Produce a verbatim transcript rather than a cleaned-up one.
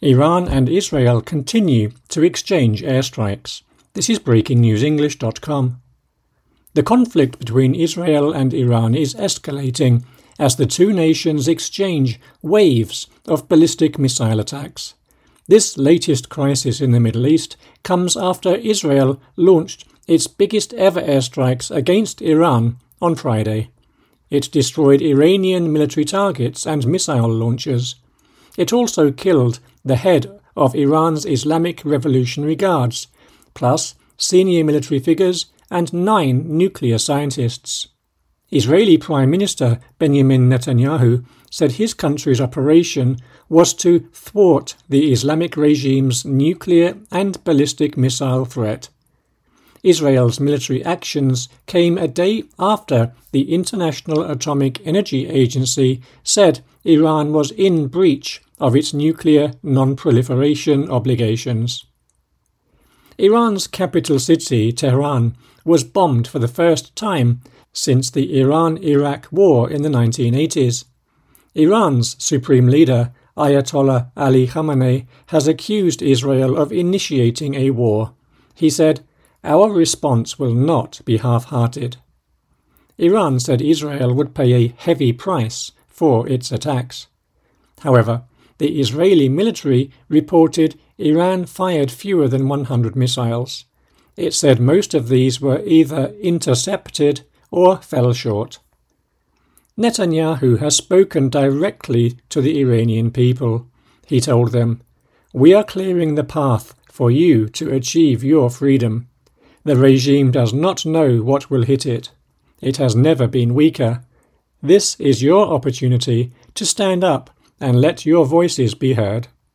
Iran and Israel continue to exchange airstrikes. This is breaking news english dot com. The conflict between Israel and Iran is escalating as the two nations exchange waves of ballistic missile attacks. This latest crisis in the Middle East comes after Israel launched its biggest ever airstrikes against Iran on Friday. It destroyed Iranian military targets and missile launchers. It also killed the head of Iran's Islamic Revolutionary Guards, plus senior military figures and nine nuclear scientists. Israeli Prime Minister Benjamin Netanyahu said his country's operation was to thwart the Islamic regime's nuclear and ballistic missile threat. Israel's military actions came a day after the International Atomic Energy Agency said Iran was in breach of its nuclear non-proliferation obligations. Iran's capital city, Tehran, was bombed for the first time since the Iran-Iraq war in the nineteen eighties. Iran's supreme leader, Ayatollah Ali Khamenei, has accused Israel of initiating a war. He said, "Our response will not be half-hearted." Iran said Israel would pay a heavy price for its attacks. However, the Israeli military reported Iran fired fewer than one hundred missiles. It said most of these were either intercepted or fell short. Netanyahu has spoken directly to the Iranian people. He told them, "We are clearing the path for you to achieve your freedom. The regime does not know what will hit it. It has never been weaker. This is your opportunity to stand up and let your voices be heard."